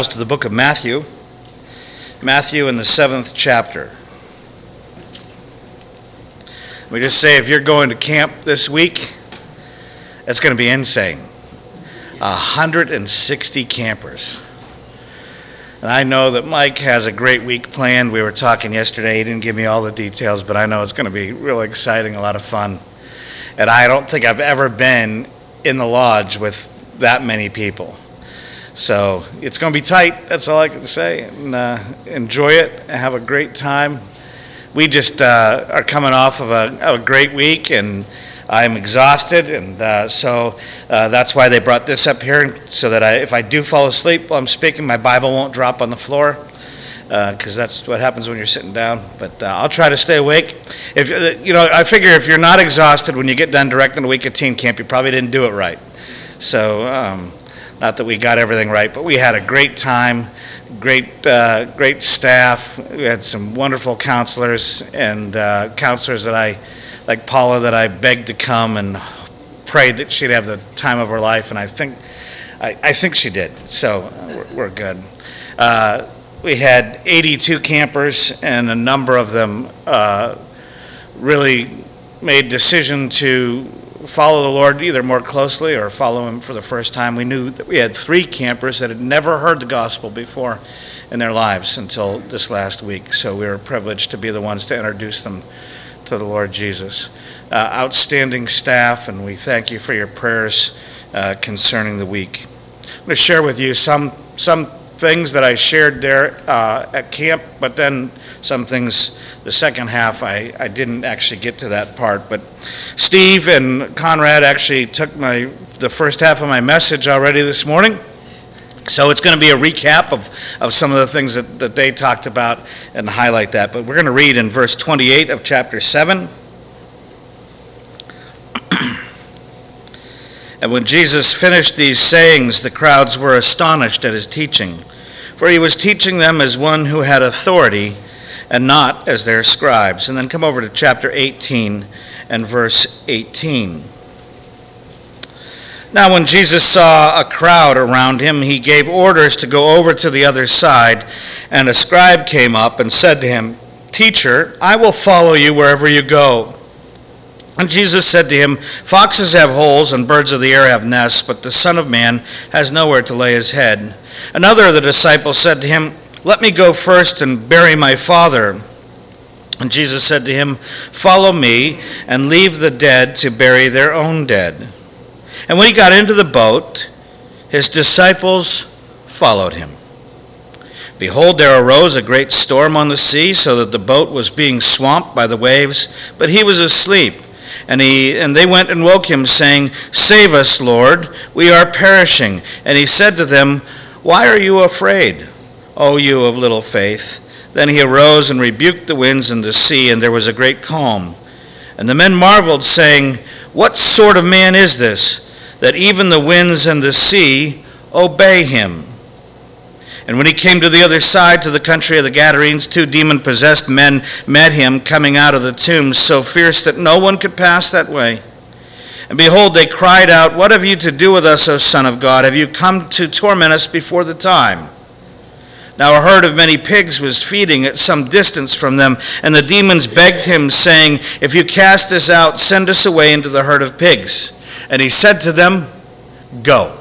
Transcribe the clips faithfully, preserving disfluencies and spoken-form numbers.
To the book of Matthew, Matthew in the seventh chapter. We just say if you're going to camp this week, it's going to be insane. one hundred sixty campers. And I know that Mike has a great week planned. We were talking yesterday. He didn't give me all the details, but I know it's going to be really exciting, a lot of fun. And I don't think I've ever been in the lodge with that many people. So it's going to be tight, that's all I can say, and uh, enjoy it, and have a great time. We just uh, are coming off of a, of a great week, and I'm exhausted, and uh, so uh, that's why they brought this up here, so that I, if I do fall asleep while I'm speaking, my Bible won't drop on the floor, because uh, that's what happens when you're sitting down. But uh, I'll try to stay awake. If uh, you know, I figure if you're not exhausted when you get done directing a week at teen camp, you probably didn't do it right. So. Um, Not that we got everything right, but we had a great time, great uh, great staff. We had some wonderful counselors and uh, counselors that I, like Paula, that I begged to come and prayed that she'd have the time of her life, and I think I, I think she did. So we're, we're good. Uh, we had eighty-two campers, and a number of them uh, really made decision to follow the Lord either more closely or follow him for the first time. We knew that we had three campers that had never heard the gospel before in their lives until this last week. So we were privileged to be the ones to introduce them to the Lord Jesus. Uh, outstanding staff, and we thank you for your prayers uh, concerning the week. I'm going to share with you some some things that I shared there uh, at camp, but then some things, the second half, I, I didn't actually get to that part. But Steve and Conrad actually took my the first half of my message already this morning. So it's going to be a recap of, of some of the things that, that they talked about and highlight that. But we're going to read in verse twenty-eight of chapter seven. And when Jesus finished these sayings, the crowds were astonished at his teaching, for he was teaching them as one who had authority and not as their scribes. And then come over to chapter eighteen and verse eighteen. Now when Jesus saw a crowd around him, he gave orders to go over to the other side, and a scribe came up and said to him, "Teacher, I will follow you wherever you go." And Jesus said to him, "Foxes have holes and birds of the air have nests, but the Son of Man has nowhere to lay his head." Another of the disciples said to him, "Let me go first and bury my father." And Jesus said to him, "Follow me and leave the dead to bury their own dead." And when he got into the boat, his disciples followed him. Behold, there arose a great storm on the sea, so that the boat was being swamped by the waves, but he was asleep. And he and they went and woke him, saying, "Save us, Lord, we are perishing." And he said to them, "Why are you afraid, O you of little faith?" Then he arose and rebuked the winds and the sea, and there was a great calm. And the men marveled, saying, "What sort of man is this, that even the winds and the sea obey him?" And when he came to the other side, to the country of the Gadarenes, two demon-possessed men met him coming out of the tombs, so fierce that no one could pass that way. And behold, they cried out, "What have you to do with us, O Son of God? Have you come to torment us before the time?" Now a herd of many pigs was feeding at some distance from them, and the demons begged him, saying, "If you cast us out, send us away into the herd of pigs." And he said to them, "Go."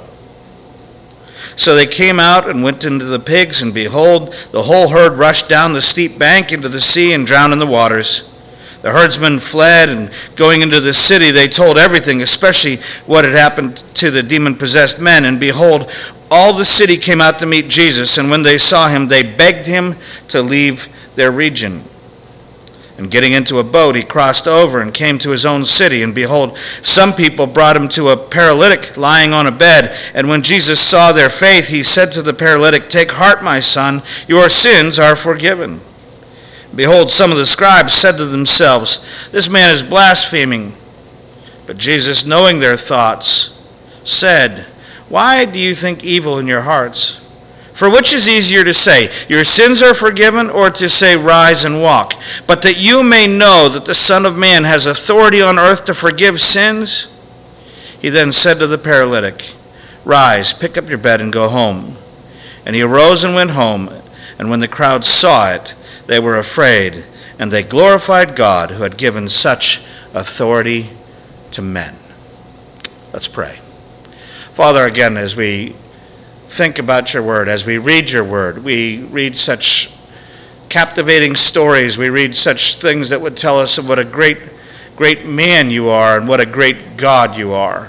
So they came out and went into the pigs, and behold, the whole herd rushed down the steep bank into the sea and drowned in the waters. The herdsmen fled, and going into the city, they told everything, especially what had happened to the demon-possessed men. And behold, all the city came out to meet Jesus, and when they saw him, they begged him to leave their region. And getting into a boat, he crossed over and came to his own city. And behold, some people brought him to a paralytic lying on a bed. And when Jesus saw their faith, he said to the paralytic, "Take heart, my son, your sins are forgiven." Behold, some of the scribes said to themselves, "This man is blaspheming." But Jesus, knowing their thoughts, said, "Why do you think evil in your hearts? For which is easier to say, 'Your sins are forgiven,' or to say, 'Rise and walk'? But that you may know that the Son of Man has authority on earth to forgive sins." He then said to the paralytic, "Rise, pick up your bed and go home." And he arose and went home, and when the crowd saw it, they were afraid, and they glorified God who had given such authority to men. Let's pray. Father, again, as we think about your word, as we read your word, we read such captivating stories, we read such things that would tell us of what a great, great man you are and what a great God you are.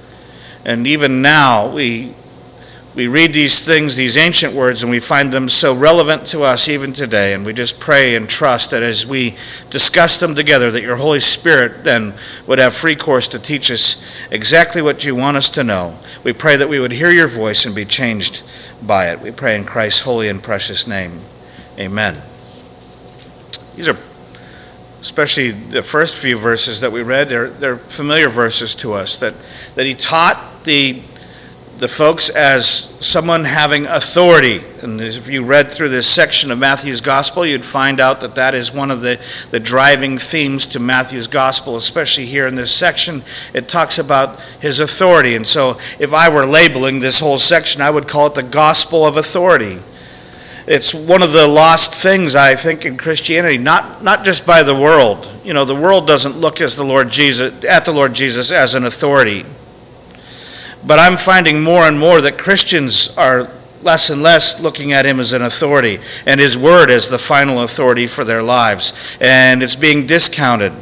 And even now, we we read these things, these ancient words, and we find them so relevant to us even today. And we just pray and trust that as we discuss them together, that your Holy Spirit then would have free course to teach us exactly what you want us to know. We pray that we would hear your voice and be changed by it. We pray in Christ's holy and precious name. Amen. These are, especially the first few verses that we read, they're, they're familiar verses to us, that, that he taught the the folks as someone having authority. And if you read through this section of Matthew's Gospel, you'd find out that that is one of the, the driving themes to Matthew's Gospel, especially here in this section. It talks about his authority. And so if I were labeling this whole section, I would call it the Gospel of Authority. It's one of the lost things, I think, in Christianity, not, not just by the world. You know, the world doesn't look as the Lord Jesus, at the Lord Jesus as an authority. But I'm finding more and more that Christians are less and less looking at him as an authority and his word as the final authority for their lives. And it's being discounted.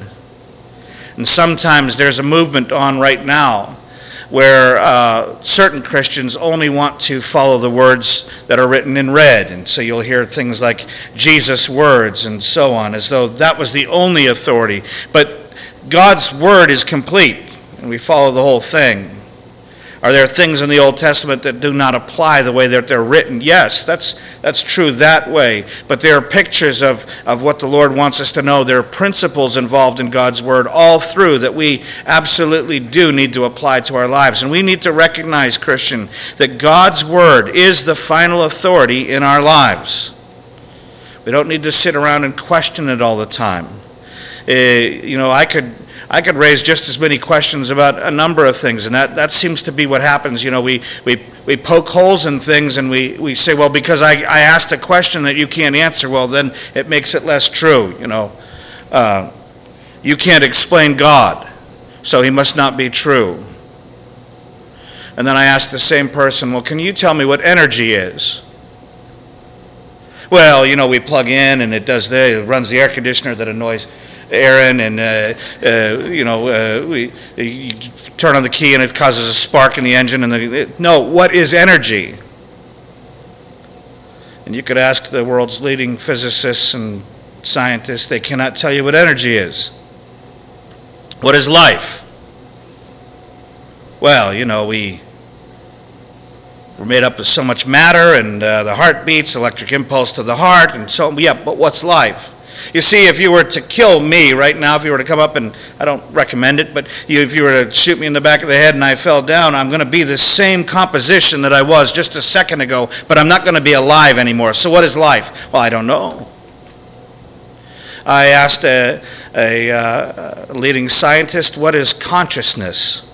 And sometimes there's a movement on right now where uh, certain Christians only want to follow the words that are written in red. And so you'll hear things like Jesus' words and so on, as though that was the only authority. But God's word is complete, and we follow the whole thing. Are there things in the Old Testament that do not apply the way that they're written? Yes, that's that's true that way. But there are pictures of, of what the Lord wants us to know. There are principles involved in God's word all through that we absolutely do need to apply to our lives. And we need to recognize, Christian, that God's word is the final authority in our lives. We don't need to sit around and question it all the time. Uh, you know, I could... I could raise just as many questions about a number of things, and that, that seems to be what happens. You know, we, we, we poke holes in things, and we, we say, well, because I, I asked a question that you can't answer, well, then it makes it less true, you know. Uh, you can't explain God, so he must not be true. And then I ask the same person, well, can you tell me what energy is? Well, you know, we plug in, and it does the, it runs the air conditioner that annoys Aaron, and uh, uh, you know, uh, we you turn on the key and it causes a spark in the engine. And the, it, no, what is energy? And you could ask the world's leading physicists and scientists; they cannot tell you what energy is. What is life? Well, you know, we we're made up of so much matter, and uh, the heart beats, electric impulse to the heart, and so yeah. But what's life? You see, if you were to kill me right now, if you were to come up and, I don't recommend it, but you, if you were to shoot me in the back of the head and I fell down, I'm going to be the same composition that I was just a second ago, but I'm not going to be alive anymore. So what is life? Well, I don't know. I asked a, a, uh, a leading scientist, what is consciousness?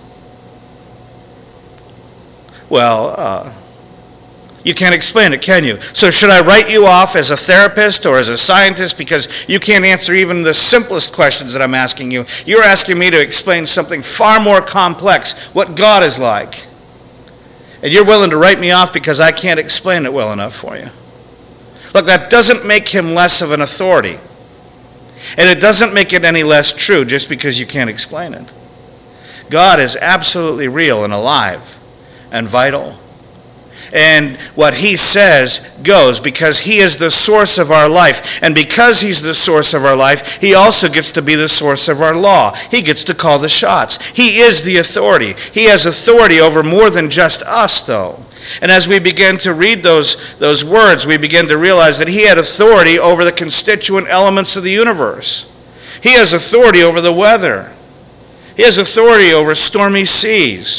Well, uh, you can't explain it, can you? So should I write you off as a therapist or as a scientist because you can't answer even the simplest questions that I'm asking you? You're asking me to explain something far more complex, what God is like. And you're willing to write me off because I can't explain it well enough for you. Look, that doesn't make him less of an authority. And it doesn't make it any less true just because you can't explain it. God is absolutely real and alive and vital. And what he says goes because he is the source of our life. And because he's the source of our life, he also gets to be the source of our law. He gets to call the shots. He is the authority. He has authority over more than just us, though. And as we begin to read those, those words, we begin to realize that he had authority over the constituent elements of the universe. He has authority over the weather. He has authority over stormy seas.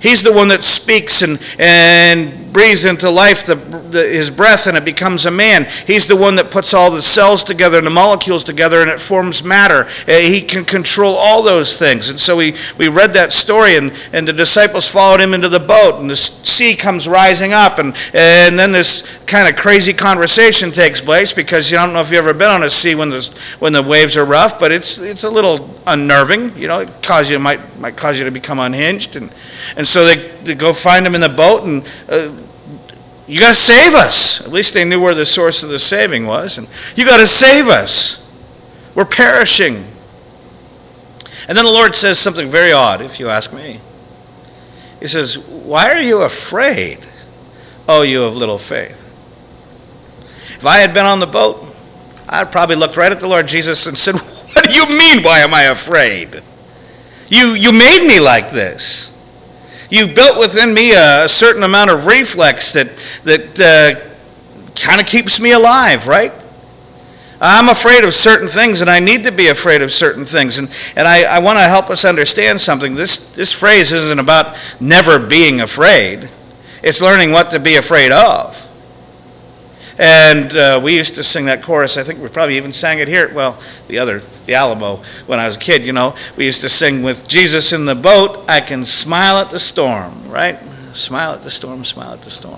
He's the one that speaks and, and breathes into life the, the, his breath, and it becomes a man. He's the one that puts all the cells together and the molecules together, and it forms matter. Uh, he can control all those things. And so we, we read that story, and, and the disciples followed him into the boat, and the sea comes rising up, and, and then this kind of crazy conversation takes place, because you don't know if you've ever been on a sea when the, when the waves are rough, but it's it's a little unnerving. You know, it cause you might might cause you to become unhinged, and and so they, they go find him in the boat, and uh, you got to save us. At least they knew where the source of the saving was, and you got to save us. We're perishing. And then the Lord says something very odd, if you ask me. He says, "Why are you afraid, oh you of little faith?" If I had been on the boat, I'd probably looked right at the Lord Jesus and said, "What do you mean, why am I afraid? You, you made me like this. You built within me a, a certain amount of reflex that, that uh, kind of keeps me alive, right? I'm afraid of certain things, and I need to be afraid of certain things." And, and I, I want to help us understand something. This, this phrase isn't about never being afraid. It's learning what to be afraid of. And uh, we used to sing that chorus. I think we probably even sang it here. Well, the other, the Alamo, when I was a kid, you know. We used to sing, "With Jesus in the boat, I can smile at the storm," right? Smile at the storm, smile at the storm.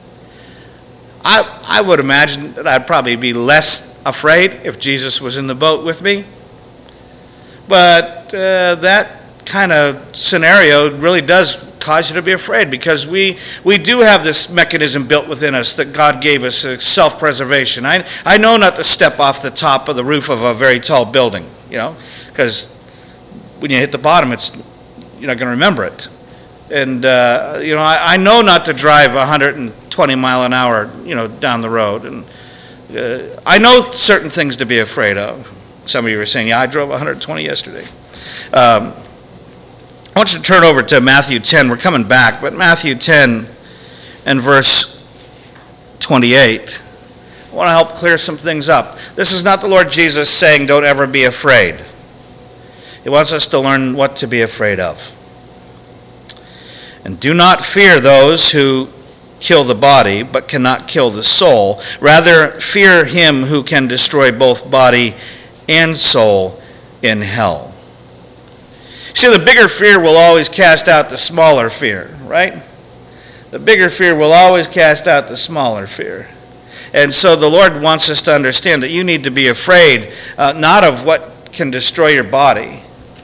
I, I would imagine that I'd probably be less afraid if Jesus was in the boat with me. But uh, that kind of scenario really does cause you to be afraid, because we we do have this mechanism built within us that God gave us, uh, self-preservation. I I know not to step off the top of the roof of a very tall building, you know, because when you hit the bottom, it's you're not going to remember it. And uh, you know, I, I know not to drive one hundred twenty mile an hour, you know, down the road. And uh, I know certain things to be afraid of. Some of you were saying, "Yeah, I drove one hundred twenty yesterday." Um, I want you to turn over to Matthew ten. We're coming back, but Matthew ten and verse twenty-eight. I want to help clear some things up. This is not the Lord Jesus saying, "Don't ever be afraid." He wants us to learn what to be afraid of. "And do not fear those who kill the body, but cannot kill the soul. Rather, fear him who can destroy both body and soul in hell." See, the bigger fear will always cast out the smaller fear, right? The bigger fear will always cast out the smaller fear. And so the Lord wants us to understand that you need to be afraid, uh, not of what can destroy your body,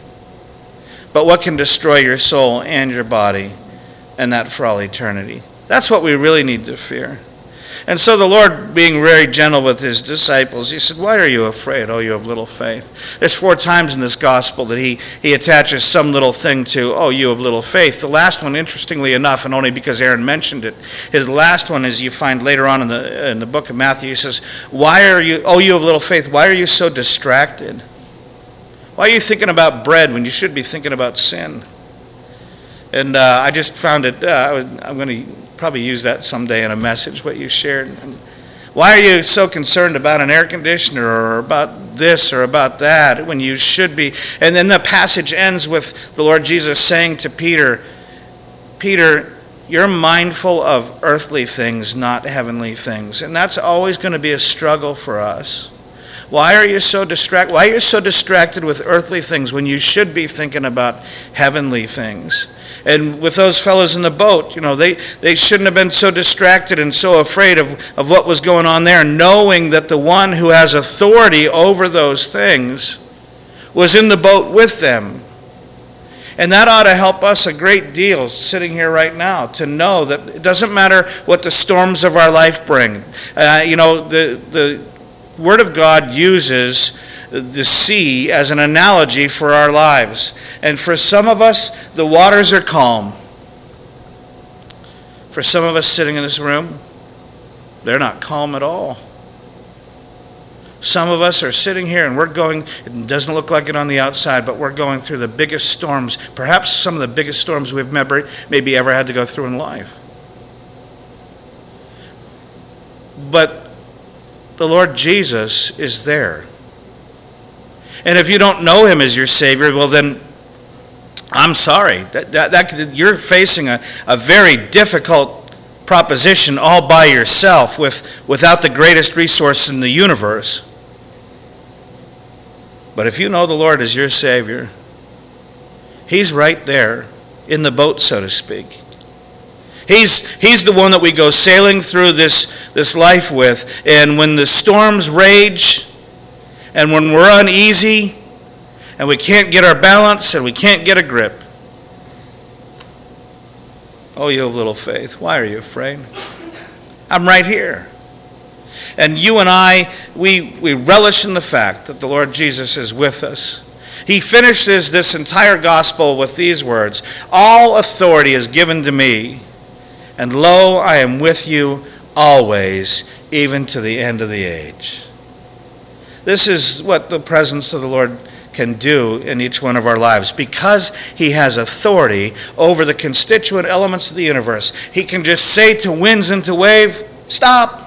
but what can destroy your soul and your body, and that for all eternity. That's what we really need to fear. And so the Lord, being very gentle with his disciples, he said, "Why are you afraid, oh you of little faith?" There's four times in this gospel that he, he attaches some little thing to, "Oh, you of little faith." The last one, interestingly enough, and only because Aaron mentioned it, his last one is you find later on in the in the book of Matthew. He says, "Why are you, oh you of little faith, why are you so distracted? Why are you thinking about bread when you should be thinking about sin?" And uh, I just found it, uh, I was, I'm going to probably use that someday in a message, what you shared. And why are you so concerned about an air conditioner or about this or about that when you should be? And then the passage ends with the Lord Jesus saying to Peter, "Peter, you're mindful of earthly things, not heavenly things." And that's always going to be a struggle for us. Why are you so distracted? Why are you so distracted with earthly things when you should be thinking about heavenly things? And with those fellows in the boat, you know, they, they shouldn't have been so distracted and so afraid of, of what was going on there, knowing that the one who has authority over those things was in the boat with them. And that ought to help us a great deal sitting here right now, to know that it doesn't matter what the storms of our life bring. Uh, you know, the, the Word of God uses the sea as an analogy for our lives. And for some of us, the waters are calm. For some of us sitting in this room, they're not calm at all. Some of us are sitting here and we're going, it doesn't look like it on the outside, but we're going through the biggest storms, perhaps some of the biggest storms we've maybe, maybe ever had to go through in life. But the Lord Jesus is there. And if you don't know him as your Savior, well then, I'm sorry. That, that, that, you're facing a, a very difficult proposition all by yourself with, without the greatest resource in the universe. But if you know the Lord as your Savior, He's right there in the boat, so to speak. He's, he's the one that we go sailing through this, this life with. And when the storms rage, and when we're uneasy, and we can't get our balance, and we can't get a grip, oh, you have little faith. Why are you afraid? I'm right here. And you and I, we, we relish in the fact that the Lord Jesus is with us. He finishes this entire gospel with these words, all authority is given to me, and lo, I am with you always, even to the end of the age. This is what the presence of the Lord can do in each one of our lives. Because He has authority over the constituent elements of the universe, He can just say to winds and to wave, stop.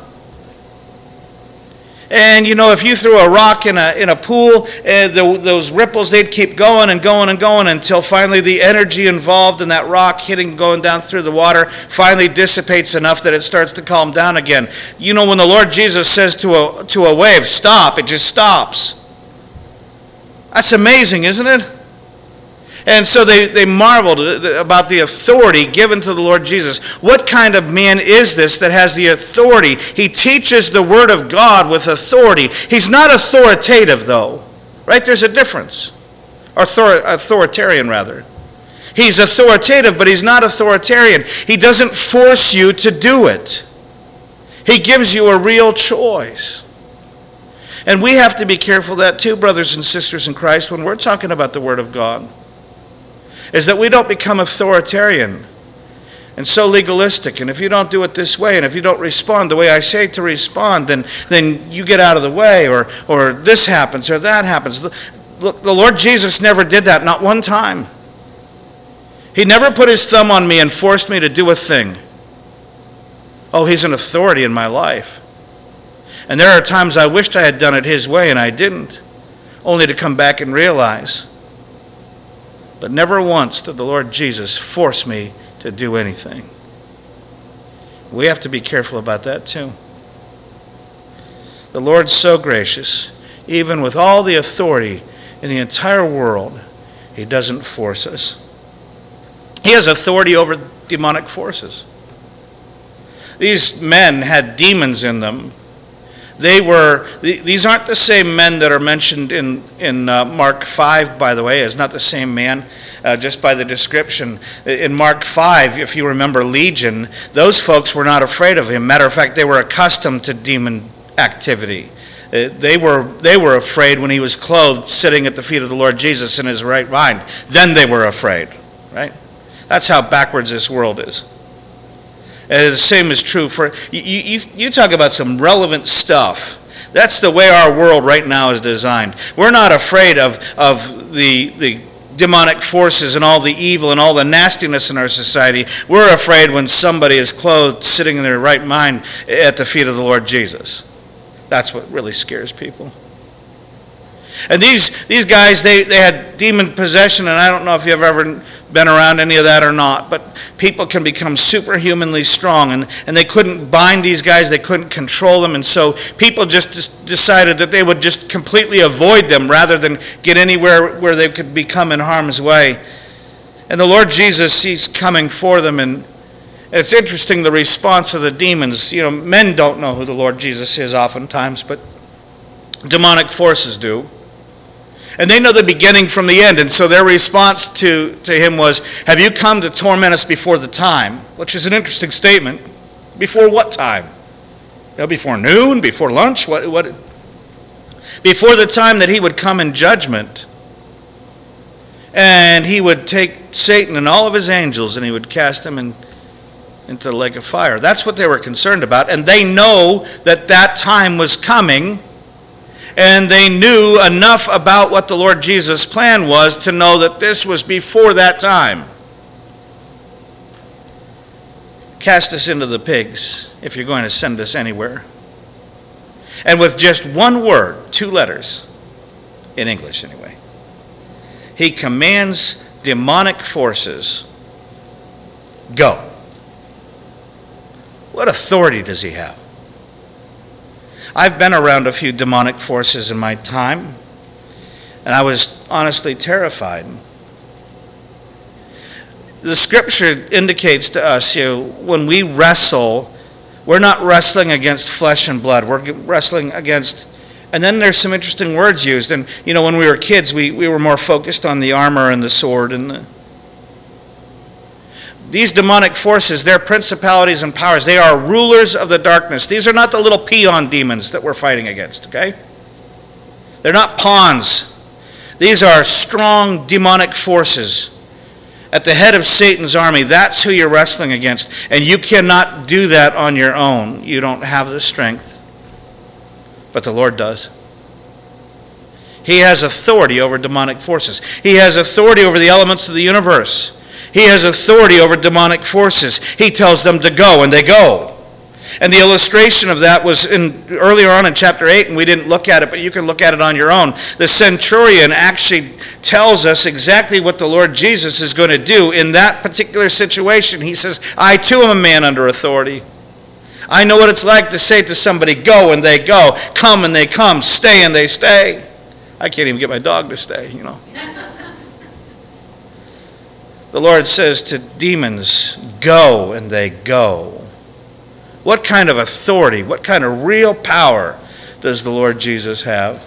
And you know, if you threw a rock in a in a pool, uh, the, those ripples, they'd keep going and going and going until finally the energy involved in that rock hitting, going down through the water, finally dissipates enough that it starts to calm down again. You know, when the Lord Jesus says to a to a wave, stop, it just stops. That's amazing, isn't it? And so they, they marveled about the authority given to the Lord Jesus. What kind of man is this that has the authority? He teaches the Word of God with authority. He's not authoritative, though. Right? There's a difference. Author, authoritarian, rather. He's authoritative, but he's not authoritarian. He doesn't force you to do it. He gives you a real choice. And we have to be careful of that too, brothers and sisters in Christ, when we're talking about the Word of God. Is that we don't become authoritarian and so legalistic. And if you don't do it this way, and if you don't respond the way I say to respond, then, then you get out of the way, or, or this happens, or that happens. Look, the Lord Jesus never did that, not one time. He never put His thumb on me and forced me to do a thing. Oh, He's an authority in my life. And there are times I wished I had done it His way, and I didn't, only to come back and realize. But never once did the Lord Jesus force me to do anything. We have to be careful about that too. The Lord's so gracious, even with all the authority in the entire world, He doesn't force us. He has authority over demonic forces. These men had demons in them. They were, these aren't the same men that are mentioned in, in uh, Mark five, by the way. It's not the same man, uh, just by the description. In Mark five, if you remember Legion, those folks were not afraid of him. Matter of fact, they were accustomed to demon activity. Uh, they were, they were afraid when he was clothed, sitting at the feet of the Lord Jesus in his right mind. Then they were afraid, right? That's how backwards this world is. Uh, the same is true for, you, you, you talk about some relevant stuff. That's the way our world right now is designed. We're not afraid of, of the, the demonic forces and all the evil and all the nastiness in our society. We're afraid when somebody is clothed, sitting in their right mind at the feet of the Lord Jesus. That's what really scares people. And these these guys, they, they had demon possession, and I don't know if you've ever been around any of that or not, but people can become superhumanly strong, and, and they couldn't bind these guys, they couldn't control them, and so people just, just decided that they would just completely avoid them rather than get anywhere where they could become in harm's way. And the Lord Jesus, He's coming for them, and it's interesting the response of the demons. You know, men don't know who the Lord Jesus is oftentimes, but demonic forces do. And they know the beginning from the end. And so their response to, to him was, have you come to torment us before the time? Which is an interesting statement. Before what time? You know, before noon? Before lunch? What? What? Before the time that He would come in judgment. And He would take Satan and all of his angels and He would cast them in, into the lake of fire. That's what they were concerned about. And they know that that time was coming. And they knew enough about what the Lord Jesus' plan was to know that this was before that time. Cast us into the pigs if you're going to send us anywhere. And with just one word, two letters, in English anyway, He commands demonic forces, go. What authority does he have? I've been around a few demonic forces in my time, and I was honestly terrified. The scripture indicates to us, you know, when we wrestle, we're not wrestling against flesh and blood. We're wrestling against, and then there's some interesting words used. And, you know, when we were kids, we, we were more focused on the armor and the sword. And the, these demonic forces, they're principalities and powers. They are rulers of the darkness. These are not the little peon demons that we're fighting against, okay? They're not pawns. These are strong demonic forces. At the head of Satan's army, that's who you're wrestling against. And you cannot do that on your own. You don't have the strength. But the Lord does. He has authority over demonic forces. He has authority over the elements of the universe. He has authority over demonic forces. He tells them to go, and they go. And the illustration of that was in earlier on in chapter eight, and we didn't look at it, but you can look at it on your own. The centurion actually tells us exactly what the Lord Jesus is going to do in that particular situation. He says, I too am a man under authority. I know what it's like to say to somebody, go, and they go. Come, and they come. Stay, and they stay. I can't even get my dog to stay, you know. The Lord says to demons, go, and they go. What kind of authority, what kind of real power does the Lord Jesus have?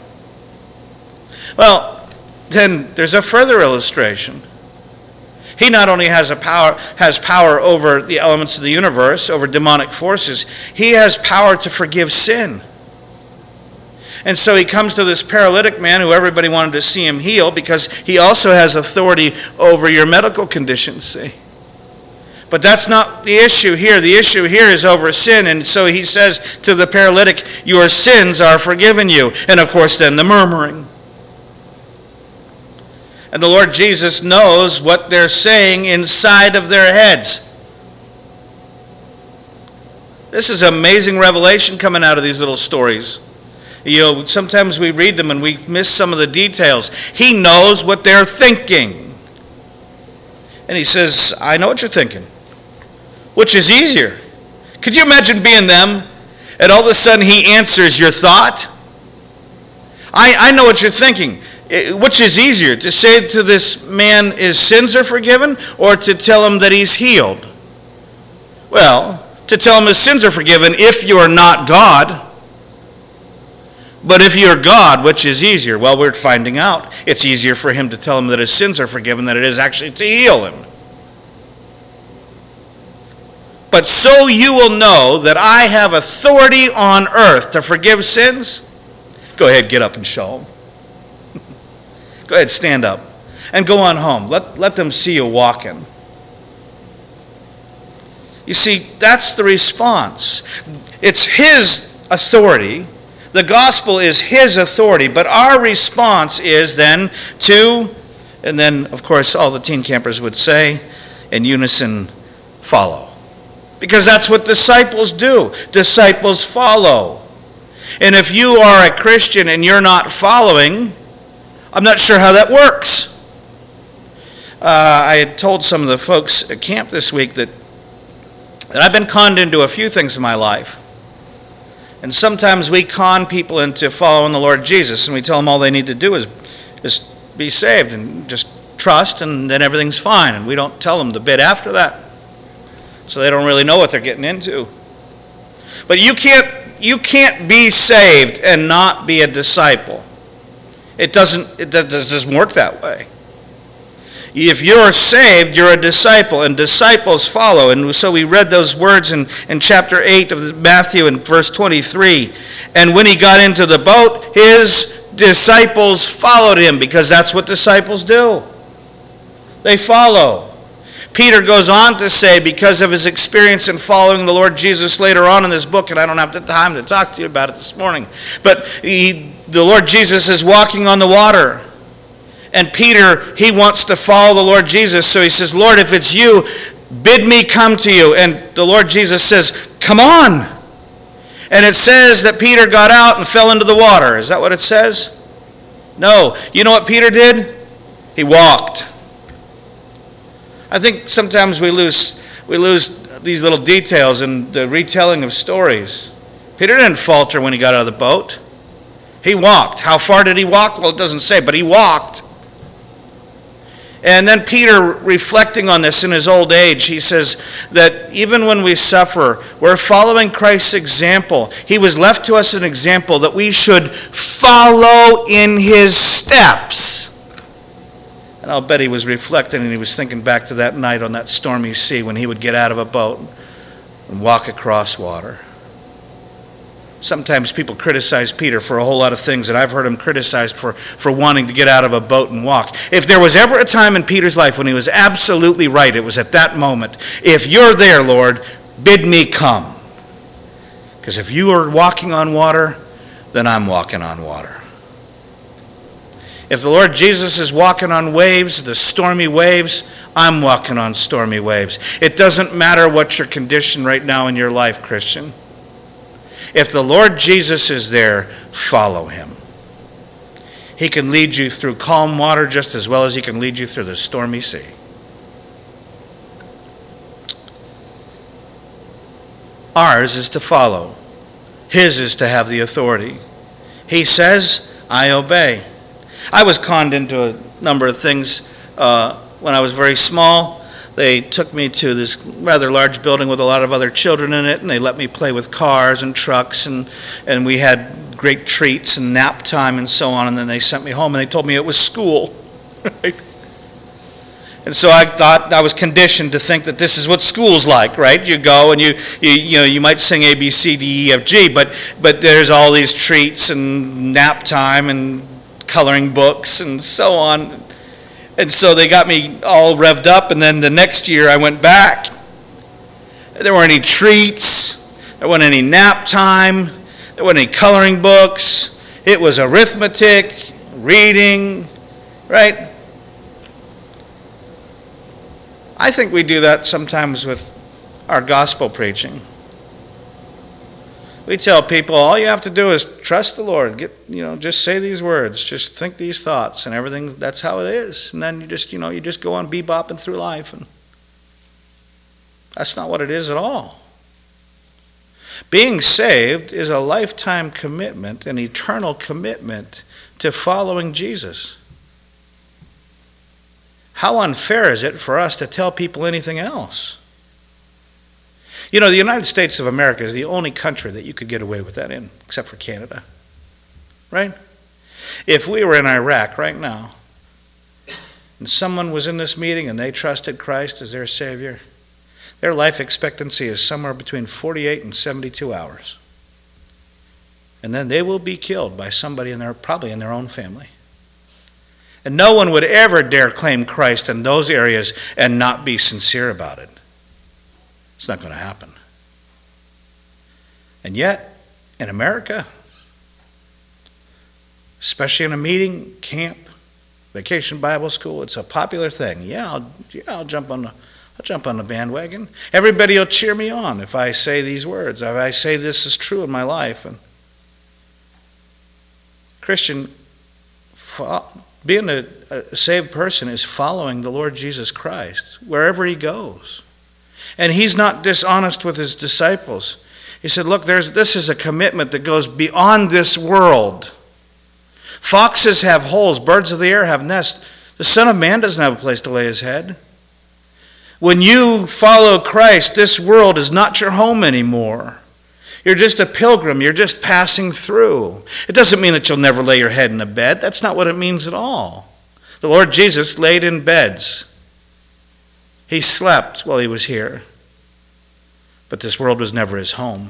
Well, then there's a further illustration. He not only has a power, has power over the elements of the universe, over demonic forces, he has power to forgive sin. And so he comes to this paralytic man who everybody wanted to see him heal because he also has authority over your medical conditions, see? But that's not the issue here. The issue here is over sin. And so he says to the paralytic, your sins are forgiven you. And of course then the murmuring. And the Lord Jesus knows what they're saying inside of their heads. This is amazing revelation coming out of these little stories. You know, sometimes we read them and we miss some of the details. He knows what they're thinking. And he says, I know what you're thinking. Which is easier? Could you imagine being them and all of a sudden he answers your thought? I, I know what you're thinking. Which is easier? To say to this man his sins are forgiven or to tell him that he's healed? Well, to tell him his sins are forgiven if you're not God. But if you're God, which is easier? Well, we're finding out. It's easier for him to tell him that his sins are forgiven than it is actually to heal him. But so you will know that I have authority on earth to forgive sins. Go ahead, get up and show them. Go ahead, stand up. And go on home. Let, let them see you walking. You see, that's the response. It's his authority. The gospel is his authority. But our response is then to, and then, of course, all the teen campers would say, in unison, follow. Because that's what disciples do. Disciples follow. And if you are a Christian and you're not following, I'm not sure how that works. Uh, I had told some of the folks at camp this week that, that I've been conned into a few things in my life. And sometimes we con people into following the Lord Jesus, and we tell them all they need to do is, is be saved and just trust, and then everything's fine. And we don't tell them the bit after that. So they don't really know what they're getting into. But you can't you can't be saved and not be a disciple. It doesn't it doesn't work that way. If you're saved, you're a disciple, and disciples follow. And so we read those words in, in chapter eight of Matthew in verse twenty-three. And when he got into the boat, his disciples followed him, because that's what disciples do. They follow. Peter goes on to say, because of his experience in following the Lord Jesus later on in this book, and I don't have the time to talk to you about it this morning, but he, the Lord Jesus is walking on the water. And Peter, he wants to follow the Lord Jesus, so he says, Lord, if it's you, bid me come to you. And the Lord Jesus says, come on. And it says that Peter got out and fell into the water. Is that what it says? No. You know what Peter did? He walked. I think sometimes we lose we lose these little details in the retelling of stories. Peter didn't falter when he got out of the boat. He walked. How far did he walk? Well, it doesn't say, but he walked. And then Peter, reflecting on this in his old age, he says that even when we suffer, we're following Christ's example. He was left to us an example that we should follow in his steps. And I'll bet he was reflecting and he was thinking back to that night on that stormy sea when he would get out of a boat and walk across water. Sometimes people criticize Peter for a whole lot of things, and I've heard him criticized for, for wanting to get out of a boat and walk. If there was ever a time in Peter's life when he was absolutely right, it was at that moment. If you're there, Lord, bid me come. Because if you are walking on water, then I'm walking on water. If the Lord Jesus is walking on waves, the stormy waves, I'm walking on stormy waves. It doesn't matter what your condition right now in your life, Christian. If the Lord Jesus is there, follow him. He can lead you through calm water just as well as he can lead you through the stormy sea. Ours is to follow. His is to have the authority. He says, I obey. I was conned into a number of things uh, when I was very small. They took me to this rather large building with a lot of other children in it, and they let me play with cars and trucks, and, and we had great treats and nap time and so on, and then they sent me home, and they told me it was school. Right? And so I thought, I was conditioned to think that this is what school's like, right? You go and you, you, you know, you might sing A, B, C, D, E, F, G, but, but there's all these treats and nap time and coloring books and so on. And so they got me all revved up, and then the next year I went back. There weren't any treats. There wasn't any nap time. There weren't any coloring books. It was arithmetic, reading, right? I think we do that sometimes with our gospel preaching. We tell people, all you have to do is trust the Lord. Get, you know, just say these words. Just think these thoughts, and everything, that's how it is. And then you just, you know, you just go on bebopping through life. And that's not what it is at all. Being saved is a lifetime commitment, an eternal commitment to following Jesus. How unfair is it for us to tell people anything else? You know, the United States of America is the only country that you could get away with that in, except for Canada. Right? If we were in Iraq right now, and someone was in this meeting and they trusted Christ as their Savior, their life expectancy is somewhere between forty-eight and seventy-two hours. And then they will be killed by somebody in their, probably in their own family. And no one would ever dare claim Christ in those areas and not be sincere about it. It's not going to happen. And yet, in America, especially in a meeting, camp, vacation Bible school, it's a popular thing. Yeah, I'll, yeah, I'll jump on the, I'll jump on the bandwagon. Everybody will cheer me on if I say these words, if I say this is true in my life. And Christian, being a, a saved person is following the Lord Jesus Christ wherever he goes. And he's not dishonest with his disciples. He said, look, there's, this is a commitment that goes beyond this world. Foxes have holes, birds of the air have nests. The Son of Man doesn't have a place to lay his head. When you follow Christ, this world is not your home anymore. You're just a pilgrim. You're just passing through. It doesn't mean that you'll never lay your head in a bed. That's not what it means at all. The Lord Jesus laid in beds. He slept while he was here. But this world was never his home.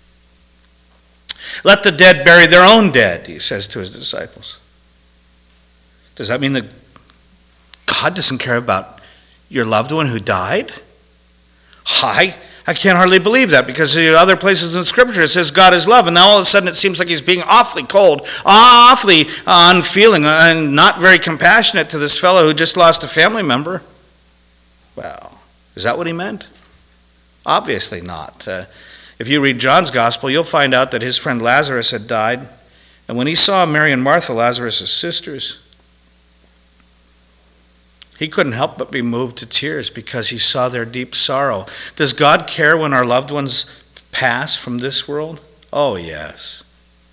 Let the dead bury their own dead, he says to his disciples. Does that mean that God doesn't care about your loved one who died? I, I can't hardly believe that, because in other places in Scripture it says God is love, and now all of a sudden it seems like he's being awfully cold, awfully unfeeling, and not very compassionate to this fellow who just lost a family member. Well, is that what he meant? Obviously not. Uh, if you read John's Gospel, you'll find out that his friend Lazarus had died. And when he saw Mary and Martha, Lazarus' sisters, He couldn't help but be moved to tears because he saw their deep sorrow. Does God care when our loved ones pass from this world? Oh, yes.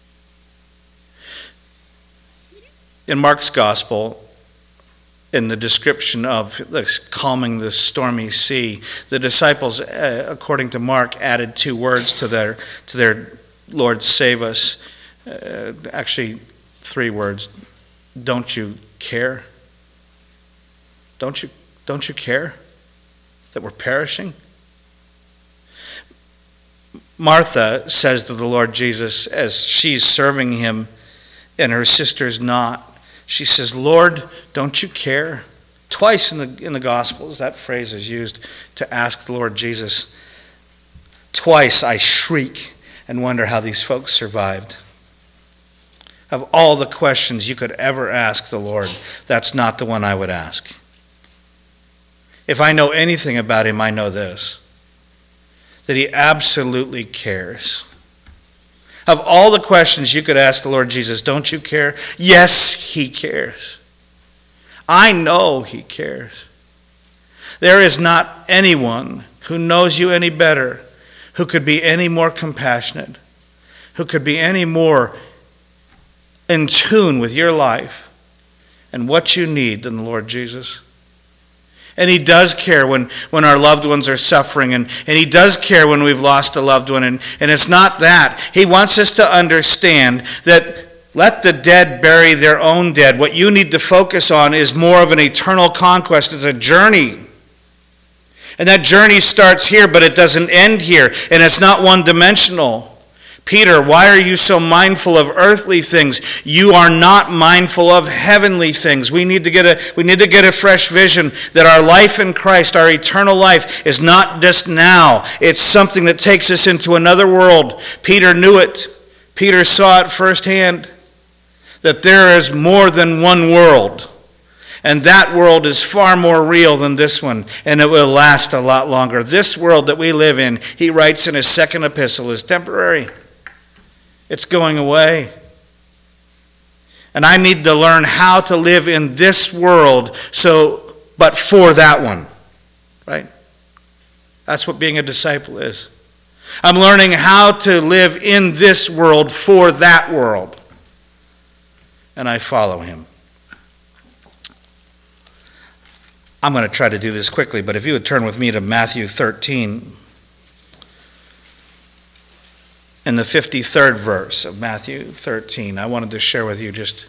In Mark's gospel, in the description of calming the stormy sea, the disciples, uh, according to Mark, added two words to their to their Lord save us. Uh, actually, three words. Don't you care? Don't you don't you care that we're perishing? Martha says to the Lord Jesus as she's serving him and her sister's not, she says, Lord, don't you care? Twice in the in the Gospels that phrase is used to ask the Lord Jesus. Twice I shriek and wonder how these folks survived. Of all the questions you could ever ask the Lord, that's not the one I would ask. If I know anything about him, I know this, that he absolutely cares. Of all the questions you could ask the Lord Jesus, don't you care? Yes, he cares. I know he cares. There is not anyone who knows you any better, who could be any more compassionate, who could be any more in tune with your life and what you need than the Lord Jesus. And he does care when, when our loved ones are suffering, and, and he does care when we've lost a loved one. And, and it's not that. He wants us to understand that let the dead bury their own dead. What you need to focus on is more of an eternal conquest. It's a journey. And that journey starts here, but it doesn't end here. And it's not one-dimensional. Peter, why are you so mindful of earthly things? You are not mindful of heavenly things. We need to get a we need to get a fresh vision that our life in Christ, our eternal life, is not just now. It's something that takes us into another world. Peter knew it. Peter saw it firsthand, that there is more than one world. And that world is far more real than this one, and it will last a lot longer. This world that we live in, he writes in his second epistle, is temporary. It's going away. And I need to learn how to live in this world, so, but for that one. Right? That's what being a disciple is. I'm learning how to live in this world for that world. And I follow him. I'm going to try to do this quickly, but if you would turn with me to Matthew thirteen. In the fifty-third verse of Matthew thirteen, I wanted to share with you just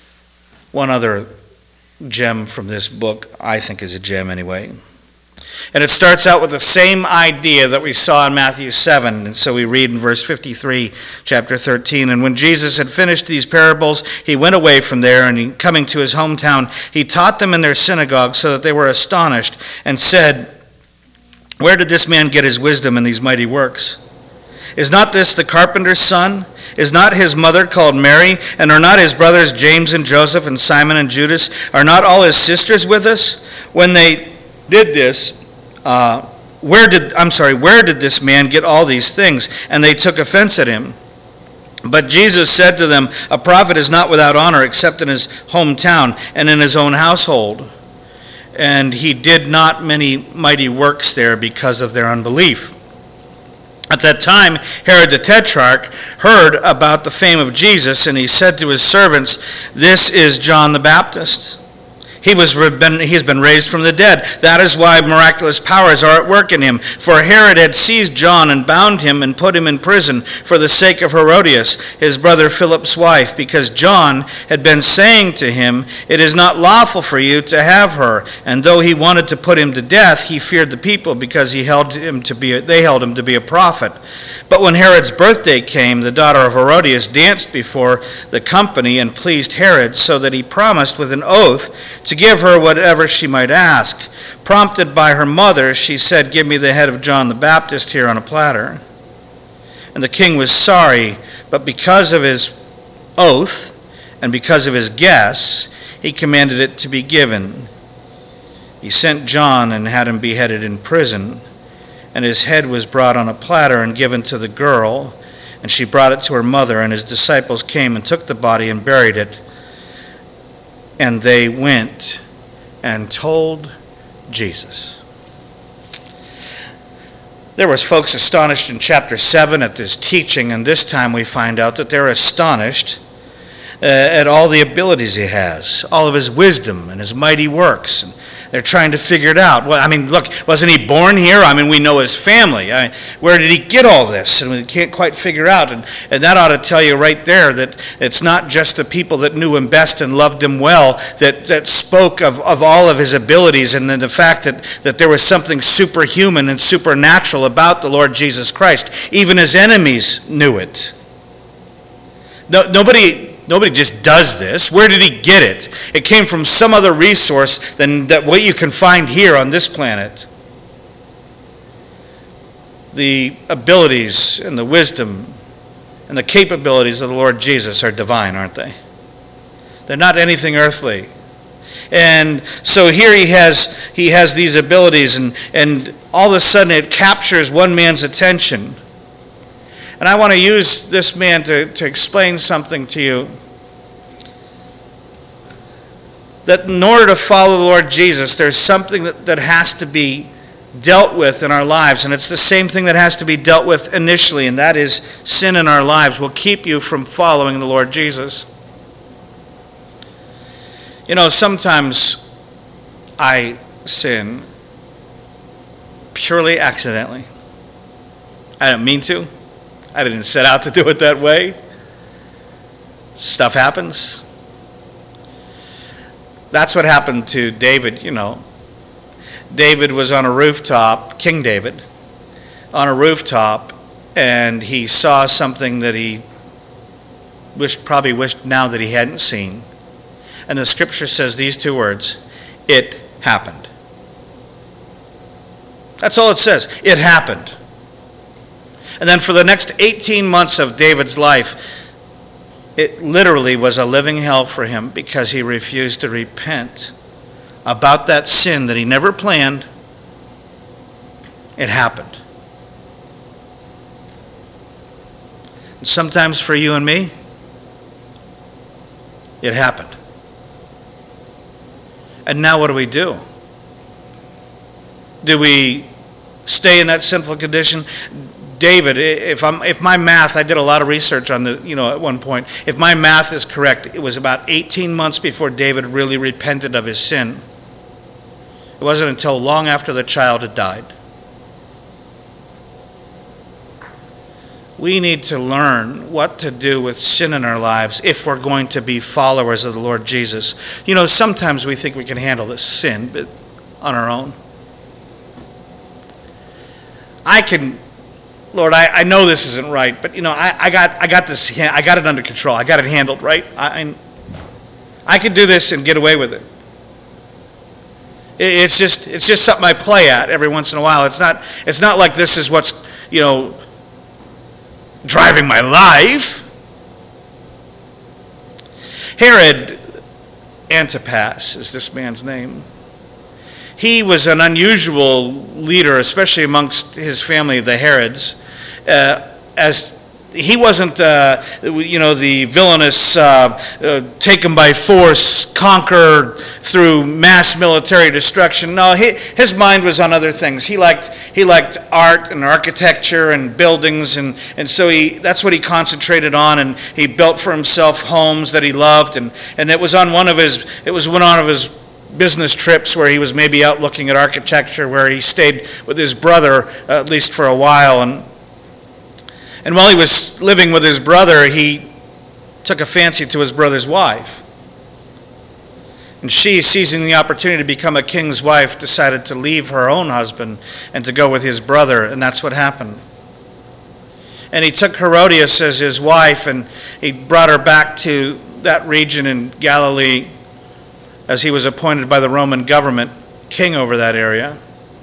one other gem from this book. I think is a gem anyway. And it starts out with the same idea that we saw in Matthew seven. And so we read in verse fifty-three, chapter thirteen, and when Jesus had finished these parables, he went away from there, and he, coming to his hometown, he taught them in their synagogue so that they were astonished and said, where did this man get his wisdom and these mighty works? Is not this the carpenter's son? Is not his mother called Mary? And are not his brothers James and Joseph and Simon and Judas? Are not all his sisters with us? When they did this, uh, where did I'm sorry, where did this man get all these things? And they took offense at him. But Jesus said to them, a prophet is not without honor except in his hometown and in his own household. And he did not many mighty works there because of their unbelief. At that time, Herod the Tetrarch heard about the fame of Jesus, and he said to his servants, this is John the Baptist. He was been, he's been raised from the dead. That is why miraculous powers are at work in him. For Herod had seized John and bound him and put him in prison for the sake of Herodias, his brother Philip's wife, because John had been saying to him, it is not lawful for you to have her. And though he wanted to put him to death, he feared the people because he held him to be a, they held him to be a prophet. But when Herod's birthday came, the daughter of Herodias danced before the company and pleased Herod, so that he promised with an oath to give her whatever she might ask. Prompted by her mother, she said, give me the head of John the Baptist here on a platter. And the king was sorry, but because of his oath and because of his guess, he commanded it to be given. He sent John and had him beheaded in prison. And his head was brought on a platter and given to the girl, and she brought it to her mother, and his disciples came and took the body and buried it. And they went and told Jesus. There was folks astonished in chapter seven at this teaching, and this time we find out that they're astonished uh, at all the abilities he has, all of his wisdom and his mighty works. And they're trying to figure it out. Well, I mean, look, wasn't he born here? I mean, we know his family. I mean, where did he get all this? And we can't quite figure out. And, and that ought to tell you right there that it's not just the people that knew him best and loved him well that, that spoke of, of all of his abilities, and then the fact that, that there was something superhuman and supernatural about the Lord Jesus Christ. Even his enemies knew it. No, nobody... Nobody just does this. Where did he get it? It came from some other resource than that what you can find here on this planet. The abilities and the wisdom and the capabilities of the Lord Jesus are divine, aren't they? They're not anything earthly. And so here he has he has these abilities, and, and all of a sudden it captures one man's attention. And I want to use this man to, to explain something to you. That in order to follow the Lord Jesus, there's something that, that has to be dealt with in our lives. And it's the same thing that has to be dealt with initially, and that is sin in our lives will keep you from following the Lord Jesus. You know, sometimes I sin purely accidentally. I didn't mean to. I didn't set out to do it that way. Stuff happens. That's what happened to David, you know. David was on a rooftop, King David, on a rooftop, and he saw something that he wished, probably wished now that he hadn't seen. And the scripture says these two words, "It happened." That's all it says. It happened. And then for the next eighteen months of David's life, it literally was a living hell for him because he refused to repent about that sin that he never planned. It happened. And sometimes for you and me, it happened. And now what do we do? Do we stay in that sinful condition? David, if I'm, if my math, I did a lot of research on the, you know, at one point. If my math is correct, it was about eighteen months before David really repented of his sin. It wasn't until long after the child had died. We need to learn what to do with sin in our lives if we're going to be followers of the Lord Jesus. You know, sometimes we think we can handle this sin but on our own. I can... Lord, I, I know this isn't right, but you know, I, I got I got this, I got it under control. I got it handled, right? I I, I could do this and get away with it. it. It's just it's just something I play at every once in a while. It's not it's not like this is what's, you know, driving my life. Herod Antipas is this man's name. He was an unusual leader, especially amongst his family, the Herods, uh, as he wasn't, uh, you know, the villainous, uh, uh, taken by force, conquer through mass military destruction. No, he, his mind was on other things. He liked he liked art and architecture and buildings, and, and so he that's what he concentrated on. And he built for himself homes that he loved, and, and it was on one of his it was one of his business trips where he was maybe out looking at architecture, where he stayed with his brother, uh, at least for a while. And and while he was living with his brother, he took a fancy to his brother's wife. And she, seizing the opportunity to become a king's wife, decided to leave her own husband and to go with his brother, and that's what happened. And he took Herodias as his wife, and he brought her back to that region in Galilee, as he was appointed by the Roman government king over that area.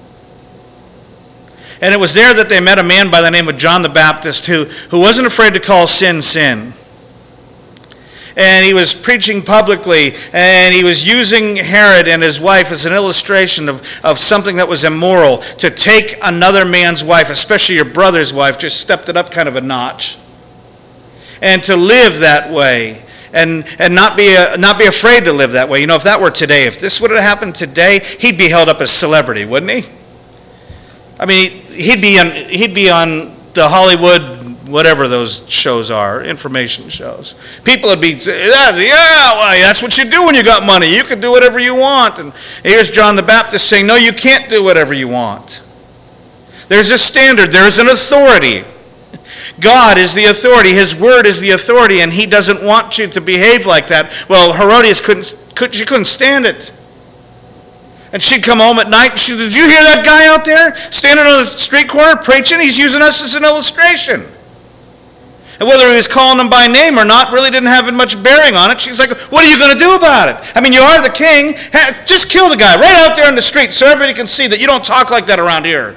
And it was there that they met a man by the name of John the Baptist who, who wasn't afraid to call sin, sin. And he was preaching publicly, and he was using Herod and his wife as an illustration of, of something that was immoral. To take another man's wife, especially your brother's wife, just stepped it up kind of a notch. And to live that way. and, and not, be a, not be afraid to live that way. You know, if that were today, if this would have happened today, he'd be held up as celebrity, wouldn't he? I mean, he'd be on, he'd be on the Hollywood, whatever those shows are, information shows. People would be, yeah, yeah, well, that's what you do when you got money. You can do whatever you want. And here's John the Baptist saying, no, you can't do whatever you want. There's a standard. There's an authority. God is the authority. His word is the authority, and he doesn't want you to behave like that. Well, Herodias couldn't, could, she couldn't stand it. And she'd come home at night and she said, did you hear that guy out there standing on the street corner preaching? He's using us as an illustration. And whether he was calling them by name or not really didn't have much bearing on it. She's like, what are you going to do about it? I mean, you are the king. Just kill the guy right out there on the street so everybody can see that you don't talk like that around here.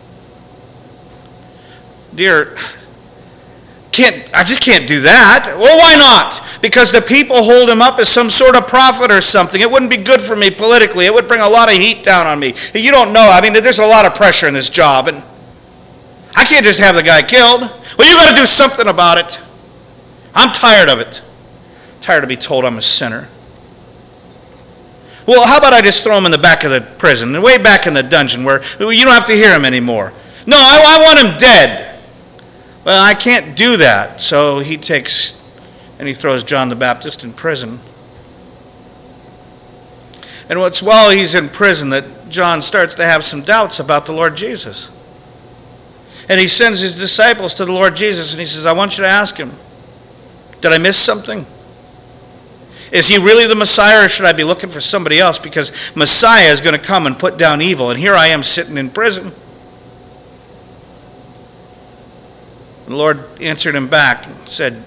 Dear, can't, I just can't do that. Well, why not? Because the people hold him up as some sort of prophet or something. It wouldn't be good for me politically. It would bring a lot of heat down on me. You don't know. I mean, there's a lot of pressure in this job, and I can't just have the guy killed. Well, you got to do something about it. I'm tired of it. I'm tired of being told I'm a sinner. Well, how about I just throw him in the back of the prison, way back in the dungeon where you don't have to hear him anymore? No, I, I want him dead. Well, I can't do that. So he takes and he throws John the Baptist in prison. And it's while he's in prison that John starts to have some doubts about the Lord Jesus. And he sends his disciples to the Lord Jesus and he says, I want you to ask him, did I miss something? Is he really the Messiah, or should I be looking for somebody else? Because Messiah is going to come and put down evil, and here I am sitting in prison. The Lord answered him back and said,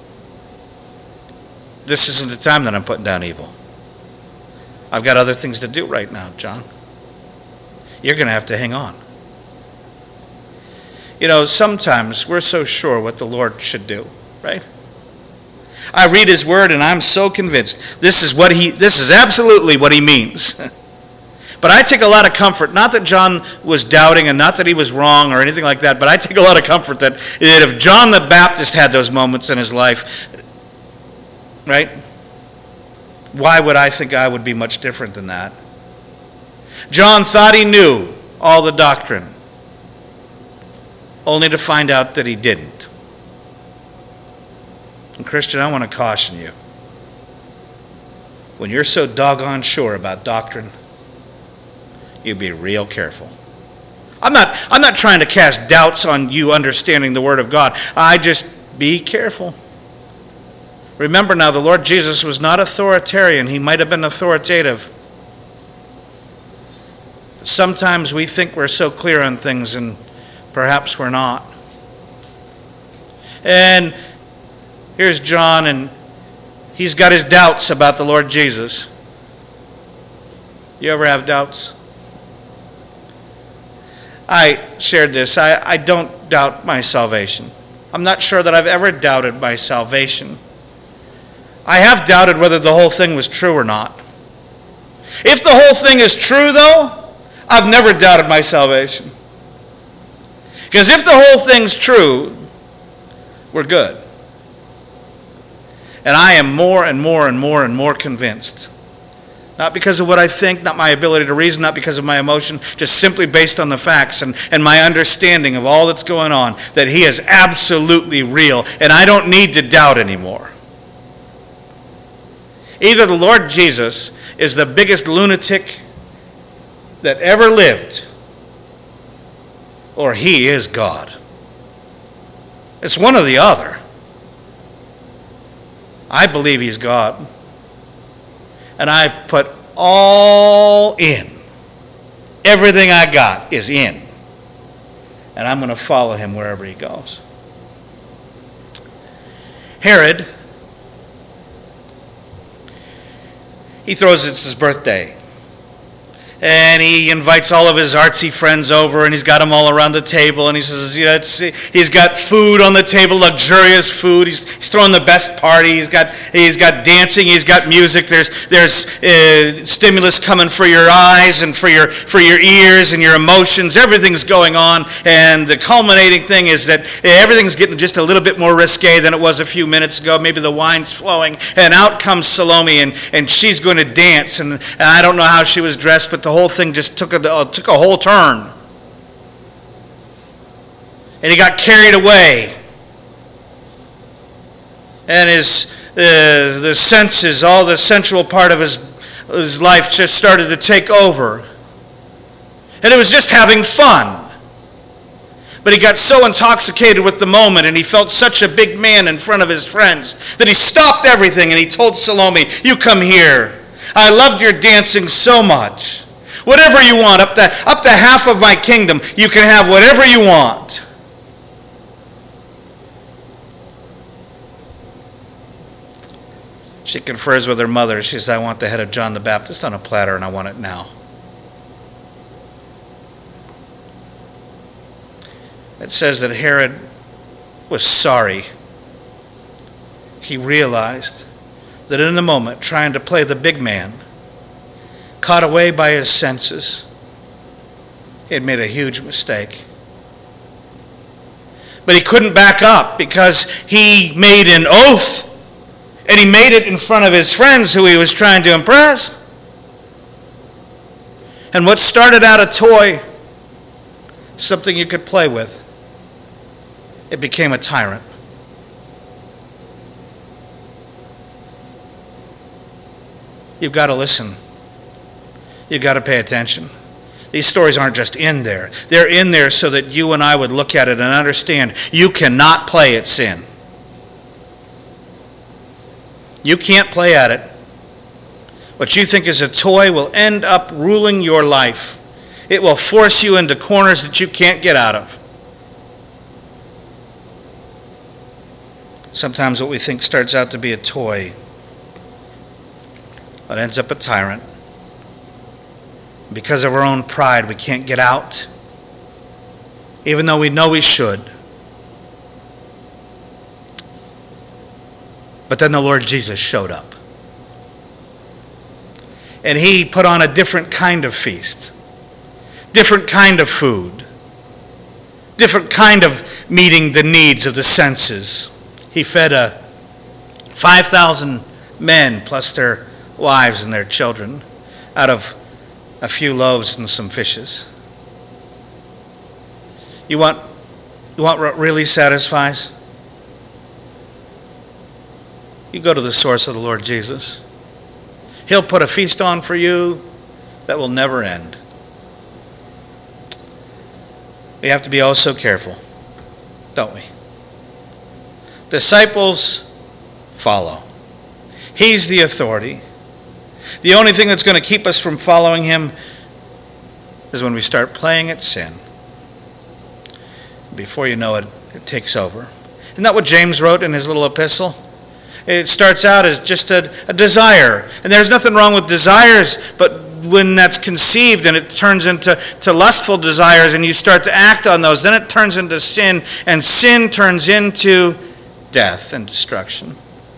this isn't the time that I'm putting down evil. I've got other things to do right now, John. You're going to have to hang on. You know, sometimes we're so sure what the Lord should do, right? I read his word and I'm so convinced this is what he, this is absolutely what he means. But I take a lot of comfort, not that John was doubting and not that he was wrong or anything like that, but I take a lot of comfort that, that if John the Baptist had those moments in his life, right, why would I think I would be much different than that? John thought he knew all the doctrine, only to find out that he didn't. And Christian, I want to caution you. When you're so doggone sure about doctrine, you be real careful. I'm not, I'm not trying to cast doubts on you understanding the Word of God. I just, be careful. Remember now, the Lord Jesus was not authoritarian. He might have been authoritative. But sometimes we think we're so clear on things, and perhaps we're not. And here's John, and he's got his doubts about the Lord Jesus. You ever have doubts? I shared this. I, I don't doubt my salvation. I'm not sure that I've ever doubted my salvation. I have doubted whether the whole thing was true or not. If the whole thing is true, though, I've never doubted my salvation. Because if the whole thing's true, we're good. And I am more and more and more and more convinced. Not because of what I think, not my ability to reason, not because of my emotion, just simply based on the facts and, and my understanding of all that's going on, that he is absolutely real, and I don't need to doubt anymore. Either the Lord Jesus is the biggest lunatic that ever lived, or he is God. It's one or the other. I believe he's God. And I put all in. Everything I got is in. And I'm going to follow him wherever he goes. Herod, he throws it's his birthday. And he invites all of his artsy friends over, and he's got them all around the table. And he says, you know, it's, he's got food on the table, luxurious food. He's, he's throwing the best party. He's got he's got dancing. He's got music. There's there's uh, stimulus coming for your eyes and for your for your ears and your emotions. Everything's going on. And the culminating thing is that everything's getting just a little bit more risque than it was a few minutes ago. Maybe the wine's flowing, and out comes Salome, and, and she's going to dance. And, and I don't know how she was dressed, but the whole thing just took a, uh, took a whole turn. And he got carried away. And his uh, the senses, all the sensual part of his, his life just started to take over. And it was just having fun. But he got so intoxicated with the moment, and he felt such a big man in front of his friends, that he stopped everything and he told Salome, you come here. I loved your dancing so much. Whatever you want, up to, up to half of my kingdom, you can have whatever you want. She confers with her mother. She says, I want the head of John the Baptist on a platter, and I want it now. It says that Herod was sorry. He realized that in the moment, trying to play the big man, caught away by his senses, he had made a huge mistake. But he couldn't back up because he made an oath, and he made it in front of his friends who he was trying to impress. And what started out a toy, something you could play with, it became a tyrant. You've got to listen. You've got to pay attention. These stories aren't just in there. They're in there so that you and I would look at it and understand you cannot play at sin. You can't play at it. What you think is a toy will end up ruling your life. It will force you into corners that you can't get out of. Sometimes what we think starts out to be a toy, but ends up a tyrant. Because of our own pride, we can't get out, even though we know we should. But then the Lord Jesus showed up. And he put on a different kind of feast, different kind of food, different kind of meeting the needs of the senses. He fed a five thousand men plus their wives and their children out of a few loaves and some fishes. You want, you want what really satisfies? You go to the source of the Lord Jesus. He'll put a feast on for you that will never end. We have to be oh so careful, don't we? Disciples follow. He's the authority. The only thing that's going to keep us from following him is when we start playing at sin. Before you know it, it takes over. Isn't that what James wrote in his little epistle? It starts out as just a, a desire. And there's nothing wrong with desires, but when that's conceived and it turns into to lustful desires and you start to act on those, then it turns into sin, and sin turns into death and destruction.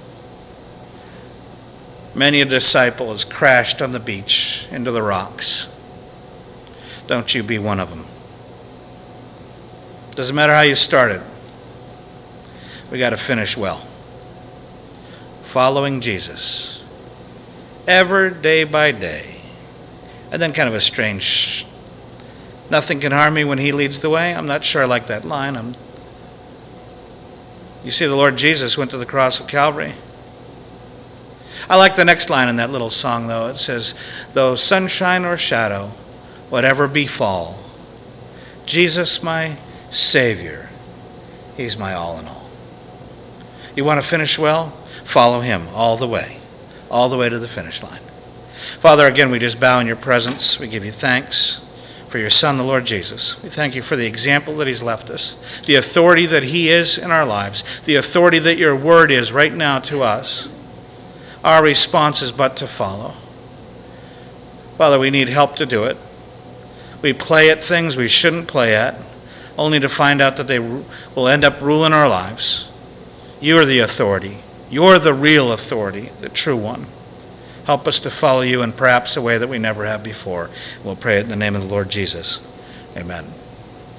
Many a disciple has crashed on the beach into the rocks. Don't you be one of them. Doesn't matter how you started. We got to finish well. Following Jesus. Ever, day by day. And then kind of a strange, nothing can harm me when he leads the way. I'm not sure I like that line. I'm, you see, the Lord Jesus went to the cross of Calvary. I like the next line in that little song, though. It says, though sunshine or shadow, whatever befall, Jesus, my Savior, he's my all in all. You want to finish well? Follow him all the way, all the way to the finish line. Father, again, we just bow in your presence. We give you thanks for your Son, the Lord Jesus. We thank you for the example that he's left us, the authority that he is in our lives, the authority that your word is right now to us. Our response is but to follow. Father, we need help to do it. We play at things we shouldn't play at, only to find out that they will end up ruling our lives. You are the authority. You're the real authority, the true one. Help us to follow you in perhaps a way that we never have before. We'll pray it in the name of the Lord Jesus. Amen.